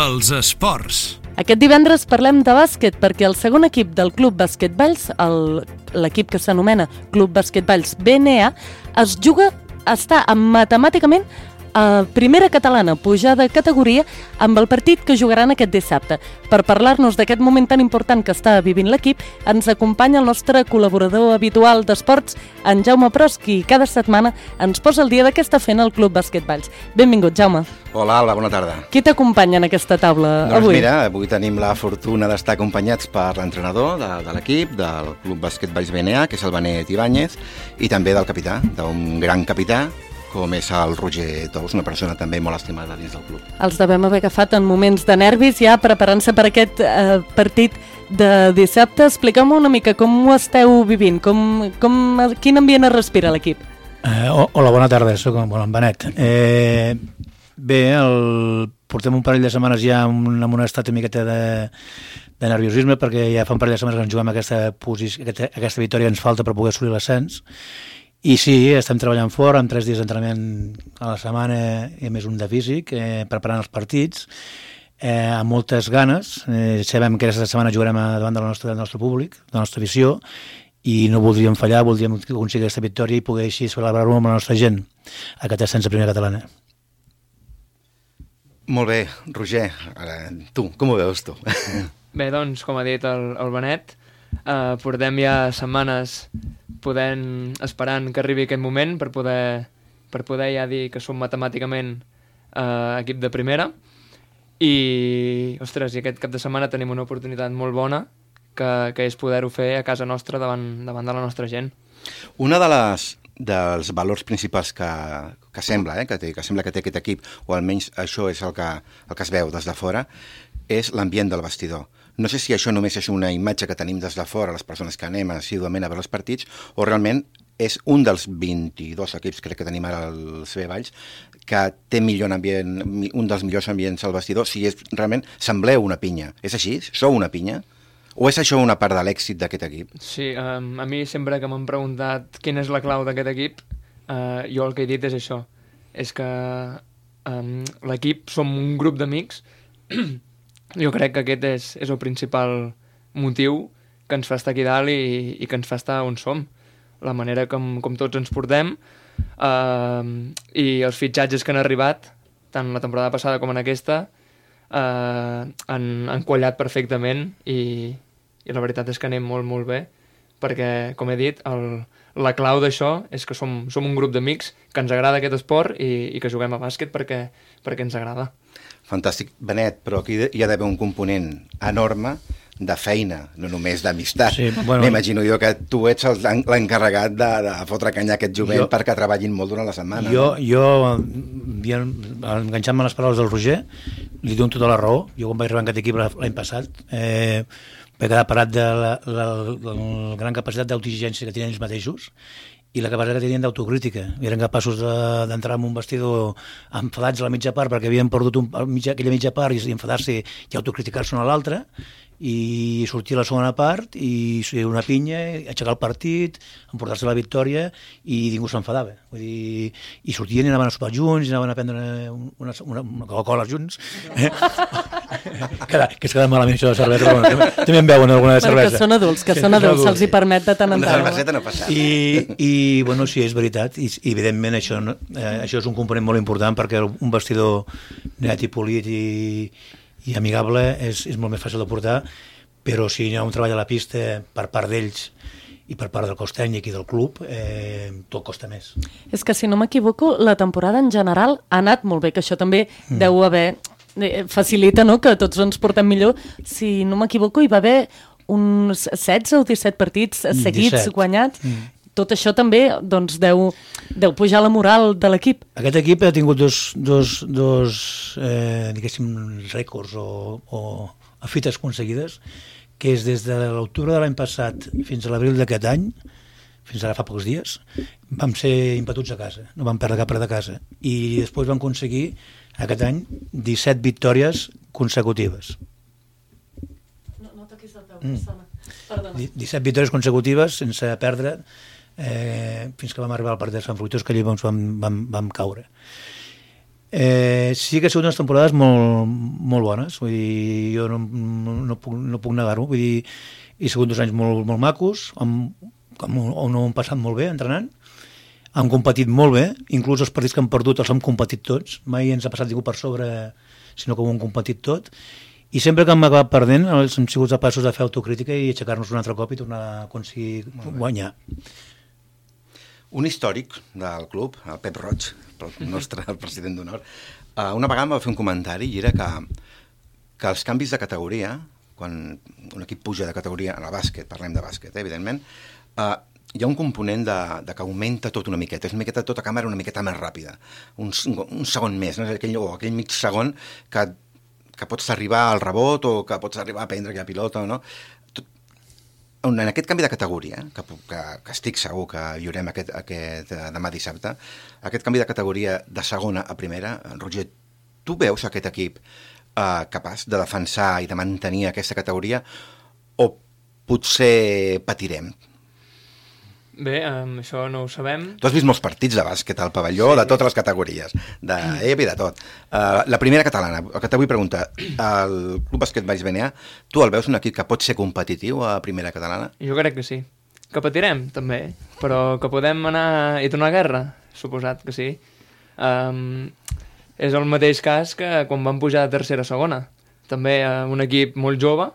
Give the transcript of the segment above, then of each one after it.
Els esports. Aquest divendres parlem de bàsquet perquè el segon equip del Club Bàsquet Valls, l'equip que s'anomena Club Bàsquet Valls BNA, està matemàticament a primera catalana, pujar de categoria amb el partit que jugaran aquest dissabte. Per parlar-nos d'aquest moment tan important que està vivint l'equip, ens acompanya el nostre col·laborador habitual d'esports, en Jaume Pros, qui cada setmana ens posa el dia de què està fent el Club Bàsquet Valls. Benvingut, Jaume. Hola, Alba, bona tarda. Qui t'acompanya en aquesta taula avui? Doncs mira, avui tenim la fortuna d'estar acompanyats per l'entrenador de l'equip, del Club Bàsquet Valls BNA, que és el Benet Ibáñez, i també del capità, d'un gran capità, com és el Roger Tous, una persona també molt estimada dins del club. Els devem haver agafat en moments de nervis, ja preparant-se per aquest partit de dissabte. Expliqueu-me una mica com ho esteu vivint, quin ambient es respira l'equip. Hola, bona tarda, soc en Benet. Bé, portem un parell de setmanes ja en un estat una miqueta de nerviosisme, perquè ja fa un parell de setmanes que ens juguem aquesta victòria ens falta per poder assolir l'ascens. I sí, estem treballant fort, amb 3 dies d'entrenament a la setmana i a més un de físic, preparant els partits, amb moltes ganes. Sabem que aquesta setmana jugarem davant del nostre públic, de la nostra afició, i no voldríem fallar, voldríem aconseguir aquesta victòria i poder així celebrar-ho amb la nostra gent, aquest ascens a primera catalana. Molt bé, Roger, tu, com ho veus tu? Bé, doncs, com ha dit el Benet, portem ja setmanes esperant que arribi aquest moment per poder ja dir que som matemàticament equip de primera i aquest cap de setmana tenim una oportunitat molt bona que és poder-ho fer a casa nostra davant de la nostra gent. Una dels valors principals que sembla que té aquest equip, o almenys això és el que es veu des de fora, és l'ambient del vestidor. No sé si això només és una imatge que tenim des de fora, les persones que anem assíduament a veure els partits, o realment és un dels 22 equips, crec que tenim ara al CB Valls, que té un dels millors ambients al vestidor, si realment sembleu una pinya. És així? Sou una pinya? O és això una part de l'èxit d'aquest equip? Sí, a mi sempre que m'han preguntat quina és la clau d'aquest equip, jo el que he dit és això, és que l'equip som un grup d'amics. Jo crec que aquest és el principal motiu que ens fa estar aquí dalt i que ens fa estar on som. La manera com tots ens portem i els fitxatges que han arribat, tant la temporada passada com en aquesta, han quallat perfectament i la veritat és que anem molt, molt bé, perquè, com he dit, la clau d'això és que som un grup d'amics que ens agrada aquest esport i que juguem a bàsquet perquè ens agrada. Fantàstic. Benet, però aquí hi ha d'haver un component enorme de feina, no només d'amistat. Sí, bueno, m'imagino jo que tu ets l'encarregat de fotre canya a aquest jovent perquè treballin molt durant la setmana. Jo enganxant-me les paraules del Roger, li dono tota la raó. Jo quan vaig arribar en aquest equip l'any passat vaig quedar parat de la gran capacitat d'autoexigència que tenien ells mateixos i la capacitat que tenien d'autocrítica. Eren capaços d'entrar en un vestidor enfadats a la mitja part perquè havien perdut aquella mitja part i enfadar-se i autocriticar-se una a l'altra, i sortir a la segona part i ser una pinya, aixecar el partit, emportar-se la victòria i ningú s'enfadava. Vull dir, i sortien i anaven a sopar junts, i anaven a prendre una Coca-Cola junts. Que es queda malament això de cervesa, però també en beuen alguna de cervesa. Que són adults, se'ls hi permet de tant en tant. I bueno, sí, és veritat, i evidentment això és un component molt important perquè un vestidor net i polit i amigable és molt més fàcil de portar, però si hi ha un treball a la pista per part d'ells i per part del cos tècnic i del club, tot costa més. És que, si no m'equivoco, la temporada en general ha anat molt bé, que això també deu haver... facilita, no?, que tots ens portem millor. Si no m'equivoco, hi va haver uns 16 o 17 partits seguits 17. Guanyats. Tot això també doncs, deu pujar la moral de l'equip. Aquest equip ha tingut dos diguéssim, rècords o fites aconseguides, que és des de l'octubre de l'any passat fins a l'abril d'aquest any, fins ara fa pocs dies, vam ser impatuts a casa, no vam perdre cap part de casa. I després vam aconseguir, aquest any, 17 victòries consecutives. No toquis el peu, persona. Perdona. 17 victòries consecutives sense perdre fins que vam arribar al partit de Sant Fruitós, que allí vam caure. Sí que ha sigut unes temporades molt, molt bones, vull dir, jo no puc negar-ho, vull dir, i ha sigut 2 anys molt, molt macos, on ho hem passat molt bé entrenant, hem competit molt bé, inclús els partits que hem perdut els hem competit tots, mai ens ha passat ningú per sobre, sinó que ho hem competit tot, i sempre que hem acabat perdent hem sigut capaços de fer autocrítica i aixecar-nos un altre cop i tornar a aconseguir guanyar. Un històric del club, el Pep Roig, el nostre president d'honor, una vegada em va fer un comentari i era que els canvis de categoria, quan un equip puja de categoria en el bàsquet, parlem de bàsquet, evidentment, hi ha un component de que augmenta tot una miqueta, és una miqueta tota càmera una miqueta més ràpida, un segon més, no? aquell mig segon que pots arribar al rebot o que pots arribar a prendre aquella pilota, no? En aquest canvi de categoria, que estic segur que viurem aquest demà dissabte, aquest canvi de categoria de segona a primera, Roger, tu veus aquest equip capaç de defensar i de mantenir aquesta categoria o potser patirem? Bé, això no ho sabem. Tu has vist molts partits de bàsquet al pavelló, de totes les categories, d'EB i de tot. La primera catalana, el que te vull preguntar, el Club Bàsquet Valls BNA, tu el veus un equip que pot ser competitiu a primera catalana? Jo crec que sí. Que patirem, també, però que podem anar i tornar a guerra, suposat que sí. És el mateix cas que quan vam pujar a tercera segona. També un equip molt jove,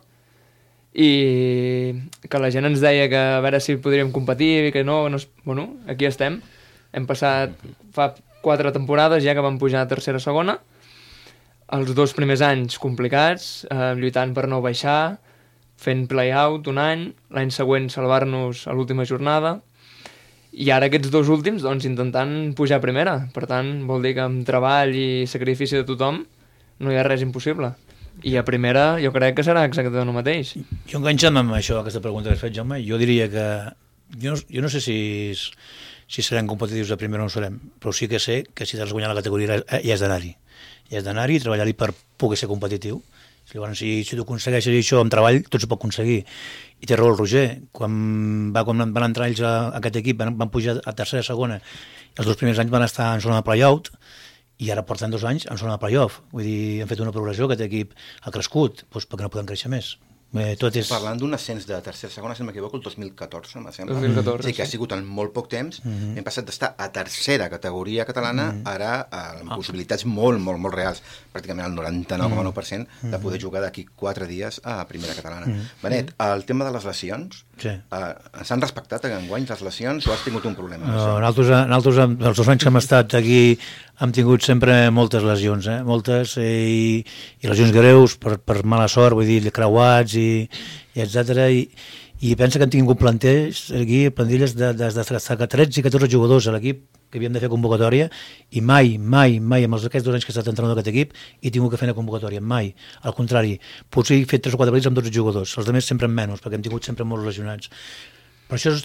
i que la gent ens deia que a veure si podríem competir i que no, bueno, aquí estem. Hem passat fa 4 temporades ja que vam pujar a tercera segona, els 2 primers anys complicats, lluitant per no baixar, fent play-out un any, l'any següent salvar-nos a l'última jornada, i ara aquests 2 últims doncs intentant pujar a primera. Per tant, vol dir que amb treball i sacrifici de tothom no hi ha res impossible. I a primera jo crec que serà exactament el mateix. Jo enganxant amb això, aquesta pregunta que has fet, Jaume, jo diria que jo no sé si serem competitius a primera o no serem, però sí que sé que si t'has guanyat la categoria ja has d'anar-hi. Ja has d'anar-hi i treballar-hi per poder ser competitiu. Llavors, si tu aconsegueixes això amb treball, tot s'ho pot aconseguir. I té raó el Roger, quan van entrar ells a aquest equip, van pujar a tercera, segona, els 2 primers anys van estar en zona de play-out, i ara porten 2 anys en zona de play-off. Vull dir, hem fet una progressió, aquest equip ha crescut, doncs perquè no podem créixer més. Parlant d'un ascens de tercera segona, si no m'equivoco, el 2014, me sembla. 2014, sí, que ha sigut en molt poc temps. Hem passat d'estar a tercera categoria catalana, ara amb possibilitats molt, molt, molt reals, pràcticament el 99,9% de poder jugar d'aquí 4 dies a primera catalana. Benet, el tema de les lesions, s'han respectat enguany les lesions o has tingut un problema? Nosaltres, els 2 anys que hem estat aquí, hem tingut sempre moltes lesions, moltes, i lesions greus per mala sort, vull dir, creuats i etcètera, i pensa que hem tingut plantilles de 13 i 14 jugadors a l'equip que havíem de fer convocatòria, i mai, amb aquests 2 anys que he estat entrenador d'aquest equip, he tingut que fer una convocatòria, mai. Al contrari, potser he fet 3 o 4 partits amb 12 jugadors, els altres sempre amb menys, perquè hem tingut sempre molts lesionats. Però això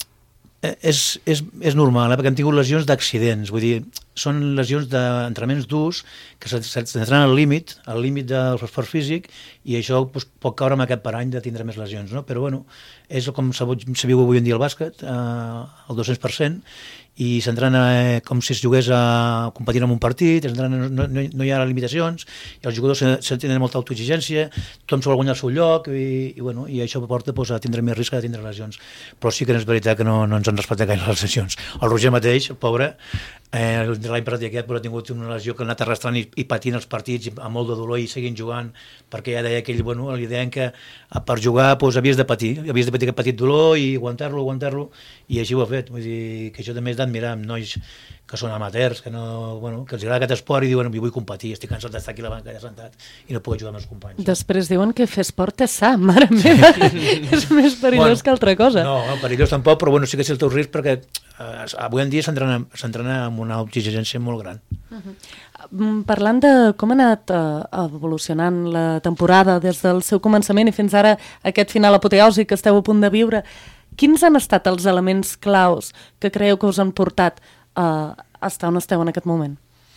és normal, perquè hem tingut lesions d'accidents, vull dir, són lesions d'entrenaments durs que s'entrenen al límit del esforç físic, i això pot caure amb aquest parany de tindre més lesions, no? Però bueno, és com se viu avui en dia el bàsquet, al 200%, i s'entrena com si es jugués a competir en un partit, no hi ha limitacions, i els jugadors tenen molta autoexigència, tothom s'ho vol guanyar al seu lloc, i això porta a tindre més risc de tindre lesions. Però sí que és veritat que no ens han respectat gaire les lesions. El Roger mateix, el pobre, l'any passat aquest ha tingut una lesió que ha anat arrastrant i patint els partits amb molt de dolor i seguint jugant, perquè ja deia que ell, li deien que per jugar havies de patir aquest petit dolor i aguantar-lo, i així ho ha fet. Vull dir que això també és d'admirar amb nois que són amateurs, que els agrada aquest esport i diuen, vull competir, estic cansat d'estar aquí a la banca ja sentat i no puc jugar amb els companys. Després diuen que fer esport és sa, mare meva, és més perillós que altra cosa. No, perillós tampoc, però sí que és el teu risc, perquè avui en dia s'entrena amb una exigència molt gran. Parlant de com ha anat evolucionant la temporada des del seu començament i fins ara aquest final apoteòsic que esteu a punt de viure, quins han estat els elements claus que creieu que us han portat a estar on esteu en aquest moment?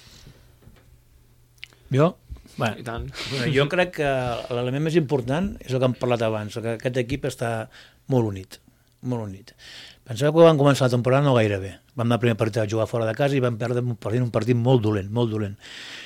Jo crec que l'element més important és el que hem parlat abans, que aquest equip està molt unit. molt unit. Pensava que vam començar la temporada no gaire bé. Vam anar el primer partit a jugar fora de casa i vam perdre un partit molt dolent, molt dolent.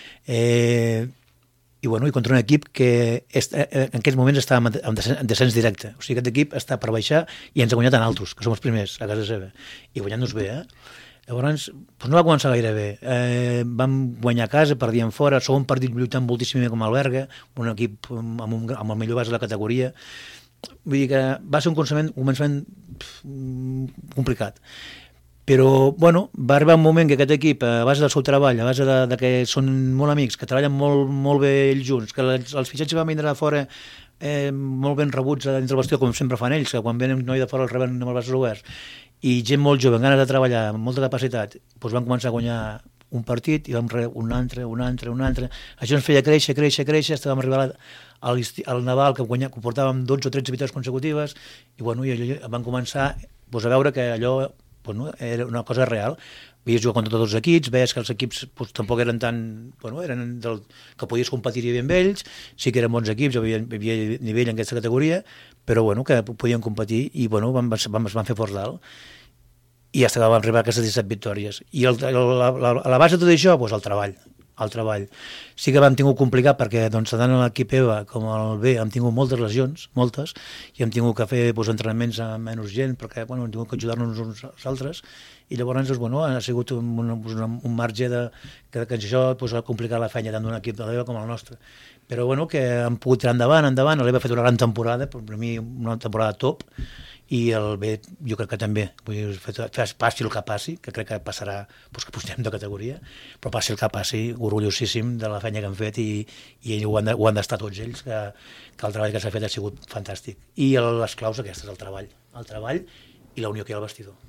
I contra un equip que en aquests moments estava en descens directe. O sigui, aquest equip està per baixar i ens ha guanyat en altres, que som els primers a casa seva. I guanyant-nos bé, Llavors, no va començar gaire bé. Vam guanyar a casa, perdíem fora, segon partit lluitant moltíssim com el Berga, un equip amb el millor base de la categoria. Vull dir que va ser un començament complicat. Però, va arribar un moment que aquest equip, a base del seu treball, a base de que són molt amics, que treballen molt bé ells junts, que els fitxatges van vindre de fora molt ben rebuts dintre el vestidor, com sempre fan ells, que quan venen un noi de fora els reben amb els braços oberts, i gent molt jove, amb ganes de treballar, amb molta capacitat, van començar a guanyar un partit i vam rebre un altre. Això ens feia créixer, fins vam arribar al Naval, que portàvem 12 o 13 victòries consecutives, i vam començar a veure que allò era una cosa real. Veies jugar contra tots els equips, veies que els equips tampoc eren tan... eren que podies competir-hi amb ells, sí que eren bons equips, hi havia nivell en aquesta categoria, però que podien competir i es van fer forts dalt. I fins que vam arribar a aquestes 17 victòries. I a la base de tot això, el treball. Sí que vam tingut complicat perquè tant l'equip EVA com el B hem tingut moltes lesions, i hem tingut que fer entrenaments amb menys gent perquè hem tingut que ajudar-nos uns als altres, i llavors ha sigut un marge que això ha complicat la feina tant d'un equip de l'EVA com el nostre. Però que hem pogut tirar endavant, l'EVA ha fet una gran temporada, per mi una temporada top, i el B jo crec que també, passi el que passi, que crec que passarà que pugem de categoria, però passi el que passi, orgullosíssim de la feina que han fet i ho han d'estar tots ells, que el treball que s'ha fet ha sigut fantàstic. I les claus aquestes, el treball i la unió que hi ha al vestidor.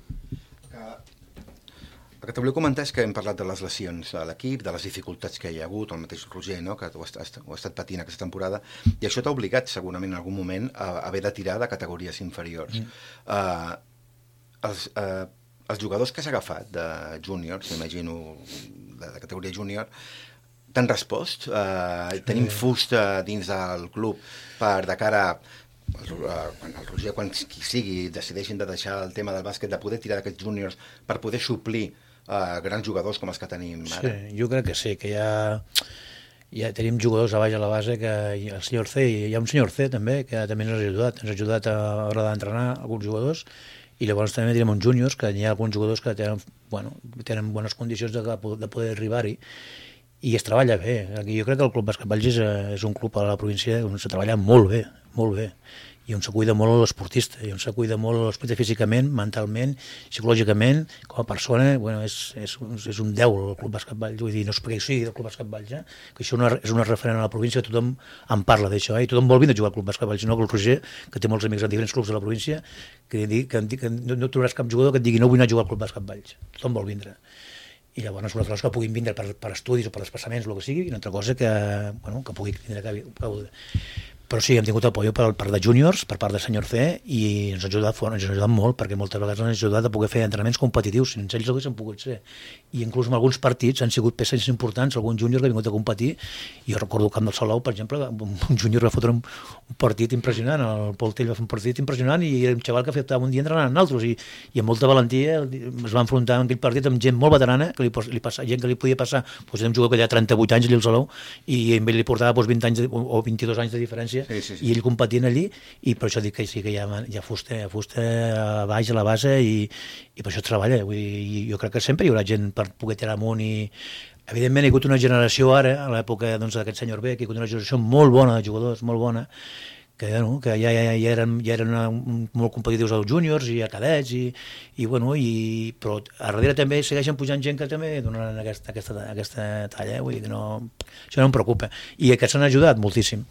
El que te volia comentar és que hem parlat de les lesions a l'equip, de les dificultats que hi ha hagut, el mateix Roger, que ho ha estat patint aquesta temporada, i això t'ha obligat segurament en algun moment a haver de tirar de categories inferiors. Els jugadors que has agafat de júniors, imagino de categoria júnior, t'han respost? Tenim fusta dins del club per de cara quan el Roger, quan qui sigui, decideixin de deixar el tema del bàsquet, de poder tirar d'aquests júniors per poder suplir grans jugadors com els que tenim ara? Sí, jo crec que sí, que ja tenim jugadors a baix a la base, que el senyor C, hi ha un senyor C també, que també ens ha ajudat a l'hora d'entrenar alguns jugadors, i llavors també tenim uns júniors, que hi ha alguns jugadors que tenen bones condicions de poder arribar-hi, i es treballa bé. Aquí jo crec que el Club Bàsquet Valls és un club a la província on se treballa molt bé, i on se cuida molt l'esportista, i on se cuida molt l'esportista físicament, mentalment, psicològicament, com a persona, és un 10 el Club Bàsquet Valls, vull dir, no és perquè sigui del Club Bàsquet Valls, que això és una referent a la província, que tothom en parla d'això, i tothom vol vindre a jugar al Club Bàsquet Valls, no que el Roger, que té molts amics en diferents clubs de la província, que no trobaràs cap jugador que et digui no vull anar a jugar al Club Bàsquet Valls, tothom vol vindre. I llavors una altra cosa que puguin vindre per estudis o per desplaçaments, el que sigui, i una altra cosa que pugui vindre però sí, hem tingut apoyo per part de júniors, per part del senyor C, i ens ha ajudat molt, perquè moltes vegades ens ha ajudat a poder fer entrenaments competitius, sense ells haguessin pogut ser. I inclús en alguns partits han sigut peces importants, alguns júniors que han vingut a competir, i jo recordo el camp del Salou, per exemple, un júnior va fotre un partit impressionant, el Pol Tell va fer un partit impressionant, i era un xaval que feia un dia entrenant en altres, i amb molta valentia es va enfrontar en aquell partit amb gent molt veterana, gent que li podia passar, un jugador que ja 38 anys allà al Salou, i ell li portava 20 anys o 22 anys de diferència, sí. I ell competint allí, i per això dic que sí que hi ha fusta a baix a la base, i per això treballa. Jo crec que sempre hi haurà gent per poder tirar amunt, i evidentment hi ha hagut una generació ara, a l'època d'aquest senyor B, que hi ha hagut una generació molt bona de jugadors, molt bona, que ja eren molt competitius als júniors i a cadets, però a darrere també segueixen pujant gent que també donaran aquesta talla, vull dir que això no em preocupa, i aquests s'han ajudat moltíssim.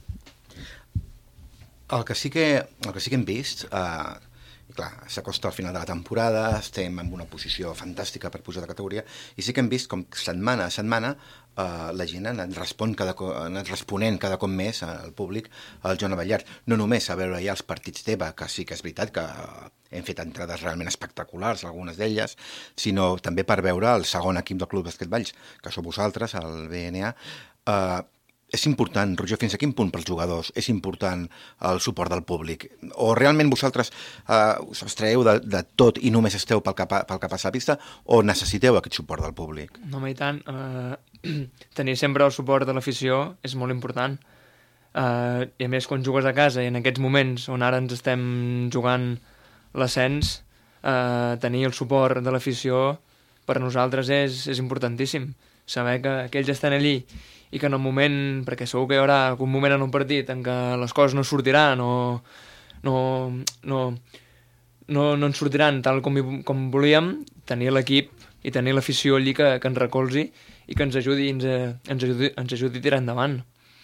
El que sí que hem vist, clar, s'acosta al final de la temporada, estem en una posició fantàstica per pujar de categoria, i sí que hem vist com setmana a setmana la gent ha anat responent cada cop més al públic al Joan Abellar. No només a veure ja els partits d'EVA, que sí que és veritat que hem fet entrades realment espectaculars, algunes d'elles, sinó també per veure el segon equip del Club Bàsquet Valls, que sou vosaltres, el BNA, és important, Roger, fins a quin punt pels jugadors és important el suport del públic? O realment vosaltres us abstraieu de tot i només esteu pel que passa a la pista, o necessiteu aquest suport del públic? No, i tant. Tenir sempre el suport de l'afició és molt important. I a més, quan jugues a casa i en aquests moments on ara ens estem jugant l'ascens, tenir el suport de l'afició per nosaltres és importantíssim. Saber que ells estan allí i que en el moment, perquè segur que hi haurà algun moment en un partit en què les coses no sortiran o no ens sortiran tal com volíem, tenir l'equip i tenir l'afició allí que ens recolzi i que ens ajudi a tirar endavant.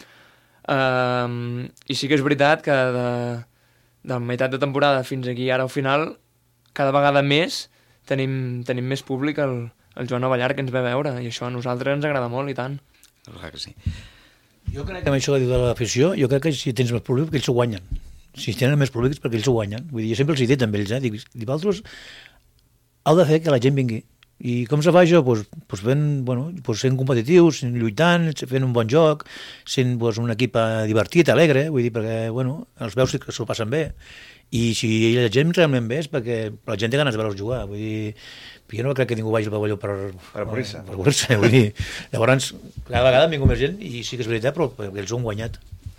I sí que és veritat que de la meitat de temporada fins aquí ara al final, cada vegada més tenim més públic el Joan Avellar que ens ve a veure, i això a nosaltres ens agrada molt, i tant. Clar que sí. Jo crec que amb això que diu de l'afició, jo crec que si tens més públic, que ells s'ho guanyen. Si tenen més públics, perquè ells s'ho guanyen. Vull dir, jo sempre els he dit amb ells, dic, vosaltres heu de fer que la gent vingui. I com se fa això? Pues sent competitius, lluitant, fent un bon joc, sent un equip divertit, alegre, vull dir, perquè els veus que s'ho passen bé. I si la gent realment bé és perquè la gent té ganes de veure-los jugar. Vull dir, jo no crec que ningú vagi al pavelló per avorrir-se. Vull dir, llavors, cada vegada vingut més gent i sí que és veritat, però perquè ells ho han guanyat.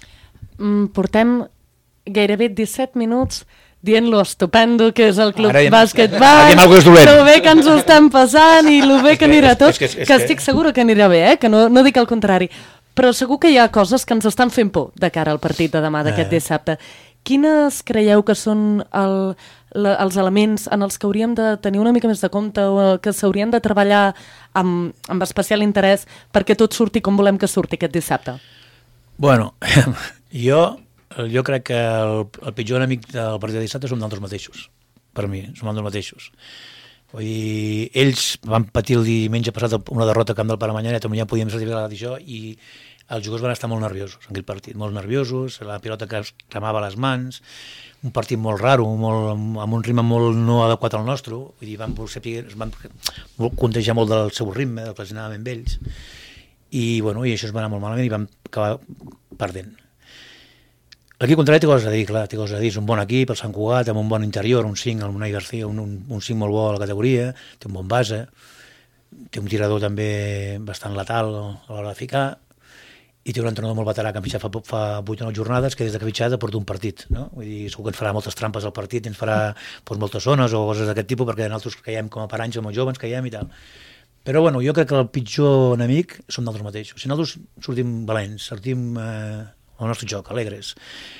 Portem gairebé 17 minuts dient lo estupendo que és el Club Bàsquet Valls, lo bé que ens ho estem passant i lo bé que anirà tot, que estic segura que anirà bé, que no dic el contrari. Però segur que hi ha coses que ens estan fent por de cara al partit de demà d'aquest dissabte. Quines creieu que són els elements en els que hauríem de tenir una mica més de compte o que s'haurien de treballar amb especial interès perquè tot surti com volem que surti aquest dissabte? Bueno, jo crec que el pitjor enemic del partit de dissabte som nosaltres mateixos. Per mi, som nosaltres mateixos. Vull dir, ells van patir el diumenge passat una derrota a Camp del Paramanyana, ja podíem certificar això, i els jugadors van estar molt nerviosos en aquell partit, molt nerviosos, la pilota que es cremava a les mans, un partit molt raro, amb un ritme molt no adequat al nostre, vull dir, es van contagiar molt del seu ritme, del que els anàvem amb ells, i això es va anar molt malament i vam acabar perdent. L'equip contrari té coses a dir, clar, té coses a dir, és un bon equip, el Sant Cugat, amb un bon interior, un 5, el Unai García, un 5 molt bo a la categoria, té un bon base, té un tirador també bastant letal a l'hora de ficar, i té un entrenador molt veterà que han fitxat fa 8 o 9 jornades, que des que ha fitxat porta un partit, no? Vull dir, segur que ens farà moltes trampes al partit, ens farà moltes zones o coses d'aquest tipus, perquè nosaltres caiem com a paranys, com a joves, caiem i tal. Però jo crec que el pitjor enemic som nosaltres mateixos. Si nosaltres sortim valents, sortim al nostre joc, alegres,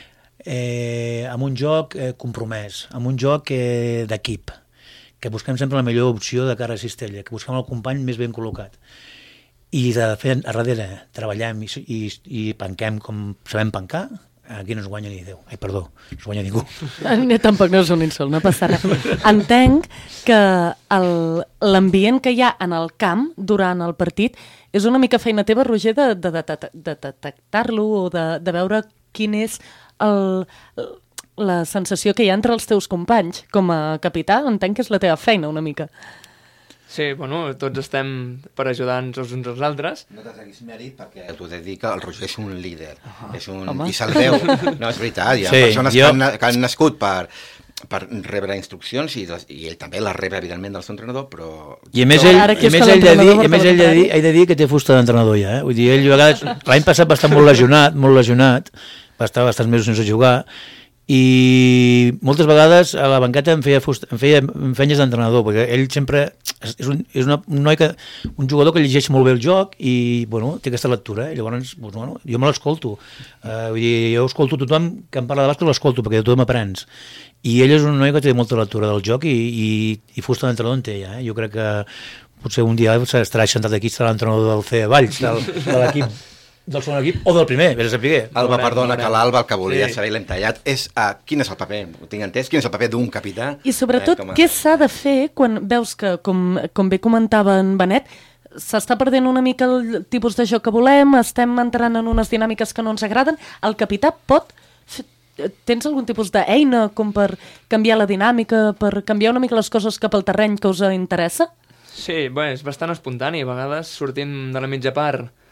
amb un joc compromès, amb un joc d'equip, que busquem sempre la millor opció de cara a Cistella, que busquem el company més ben col·locat, i de fer a darrere treballem i panquem com sabem pancar, aquí no es guanya ni Déu. Ai, perdó, no es guanya ningú. Tampoc no és un insult, no passa res. Entenc que l'ambient que hi ha en el camp durant el partit és una mica feina teva, Roger, de detectar-lo o de veure quin és la sensació que hi ha entre els teus companys. Com a capità, entenc que és la teva feina una mica. Sí, tots estem per ajudar-nos els uns als altres. No te treguis mèrit perquè t'ho he de dir que el Roger és un líder, i se'l veu. No, és veritat, hi ha persones que han nascut per rebre instruccions i ell també les rebre, evidentment, del seu entrenador, però... I a més ell ha de dir que té fusta d'entrenador ja, Vull dir, ell a vegades, l'any passat va estar molt lesionat, va estar bastants mesos sense jugar, i moltes vegades a la banqueta em feia feines d'entrenador, perquè ell sempre és un jugador que llegeix molt bé el joc i té aquesta lectura, i llavors jo me l'escolto, vull dir, jo escolto tothom que em parla de bàsquet, l'escolto perquè de tothom aprens, i ell és un noi que té molta lectura del joc i fusta d'entrenador en té ja, jo crec que potser un dia estarà sentat aquí, serà l'entrenador del CE Valls, de l'equip del segon equip o del primer, vés a saber. Alba, perdona, que l'Alba el que volia saber l'hem tallat és quin és el paper, ho tinc entès, quin és el paper d'un capità. I sobretot, què s'ha de fer quan veus que, com bé comentava en Benet, s'està perdent una mica el tipus de joc que volem, estem entrant en unes dinàmiques que no ens agraden, el capità pot... Tens algun tipus d'eina com per canviar la dinàmica, per canviar una mica les coses cap al terreny que us interessa? Sí, és bastant espontani, a vegades sortim de la mitja part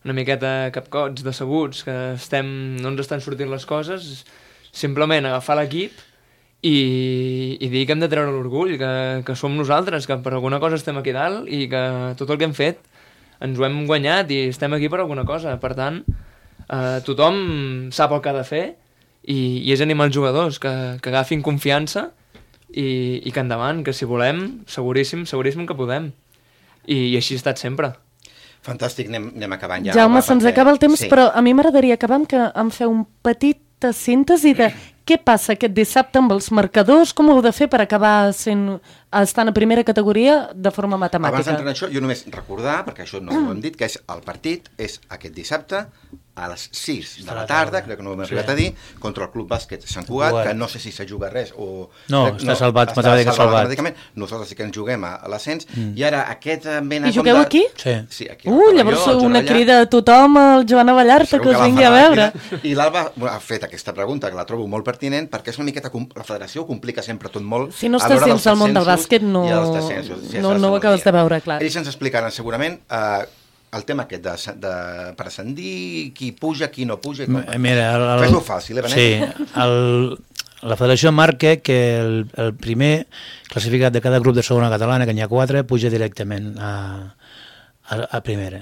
una miqueta capcots, decebuts, que no ens estan sortint les coses, simplement agafar l'equip i dir que hem de treure l'orgull, que som nosaltres, que per alguna cosa estem aquí dalt i que tot el que hem fet ens ho hem guanyat i estem aquí per alguna cosa. Per tant, tothom sap el que ha de fer i és animar els jugadors, que agafin confiança i que endavant, que si volem, seguríssim que podem. I així ha estat sempre. Fantàstic, anem acabant ja. Jaume, se'ns acaba el temps, però a mi m'agradaria acabar amb que em feu un petita síntesi de què passa aquest dissabte amb els marcadors, com ho heu de fer per acabar estant a primera categoria de forma matemàtica. Abans d'entrar en això, jo només recordar, perquè això no ho hem dit, que el partit és aquest dissabte a les 6 de la tarda, crec que no ho hem arribat a dir, contra el Club Bàsquet Sant Cugat, que no sé si se juga res o... No, està salvat, matemàticament. Nosaltres sí que ens juguem a l'ascens, i ara aquest... I jugueu aquí? Sí. Aquí llavors una crida a tothom, al Joan Vallarta, que us vingui a veure. I l'Alba ha fet aquesta pregunta, que la trobo molt pertinent, perquè és una miqueta... La federació ho complica sempre tot molt... Si no estàs dins del món del bàsquet, no ho acabes de veure, clar. Ells ens explicaran segurament el tema aquest per ascendir, qui puja, qui no puja... Mira, fes-ho fàcil, Benet? Sí, la federació marca que el primer classificat de cada grup de segona catalana, que n'hi ha 4, puja directament a primera.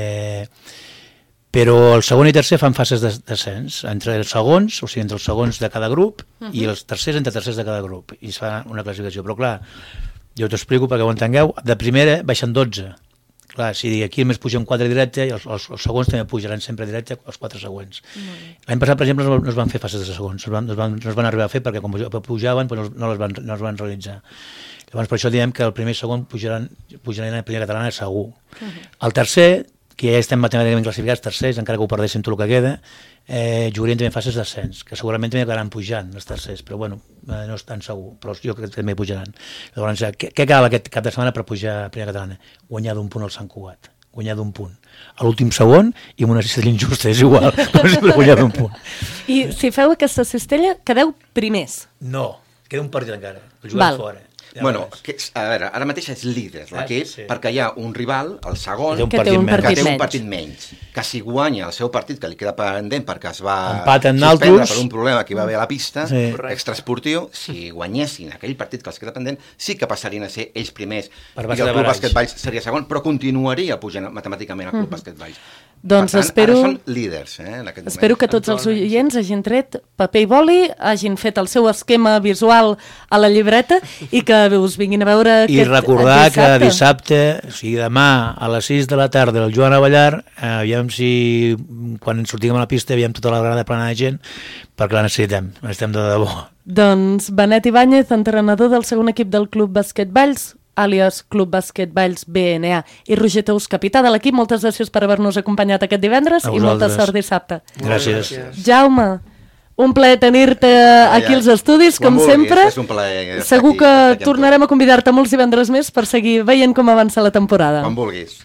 Però el segon i tercer fan fases d'ascens entre els segons, o sigui, entre els segons de cada grup, i els tercers entre tercers de cada grup, i es fa una classificació. Però clar, jo t'ho explico perquè ho entengueu, de primera baixen 12. Clar, si aquí només pugen 4 directe, i els segons també pujaran sempre directe els 4 següents. L'any passat, per exemple, no es van fer fases de segons, no es van arribar a fer perquè com pujaven no es van realitzar. Llavors, per això diem que el primer i segon pujaran a la primera catalana segur. El tercer, que ja estem matemàticament classificats tercers, encara que ho perdéssim tot el que queda, jugarien també fases d'ascens, que segurament també acabaran pujant els tercers, però bueno, no és tan segur, però jo crec que també pujaran. Llavors, què cal aquest cap de setmana per pujar a primera catalana? Guanyar d'un punt al Sant Cugat, guanyar d'un punt. A l'últim segon i amb una cistella injusta, és igual, però sempre guanyar d'un punt. I si feu aquesta cistella, quedeu primers? No, queda un partit encara, el juguem fora. Bueno, a veure, ara mateix és líder l'equip, perquè hi ha un rival, el segon, que té un partit menys, que si guanya el seu partit, que li queda pendent perquè es va suspendre per un problema que hi va haver a la pista, extraesportiu, si guanyessin aquell partit que els queda pendent, sí que passarien a ser ells primers, i el Club Bàsquet Valls seria segon, però continuaria pujant matemàticament al Club Bàsquet Valls. Doncs per tant, ara són líders, en aquest moment. Espero que tots els oients hagin tret paper i boli, hagin fet el seu esquema visual a la llibreta i que us vinguin a veure i recordar que dissabte, o sigui demà a les 6 de la tarda el Joan Avellar, aviam si quan sortim a la pista aviam tota la grada plena de gent, perquè la necessitem de debò. Doncs Benet Ibáñez, entrenador del segon equip del Club Bàsquet Valls, àlies Club Bàsquet Valls BNA, i Roger Tous, capità de l'equip, moltes gràcies per haver-nos acompanyat aquest divendres i molta sort dissabte. Gràcies. Jaume, un plaer tenir-te aquí als estudis, com sempre. És un plaer. Segur que tornarem a convidar-te molts divendres més per seguir veient com avança la temporada. Quan vulguis.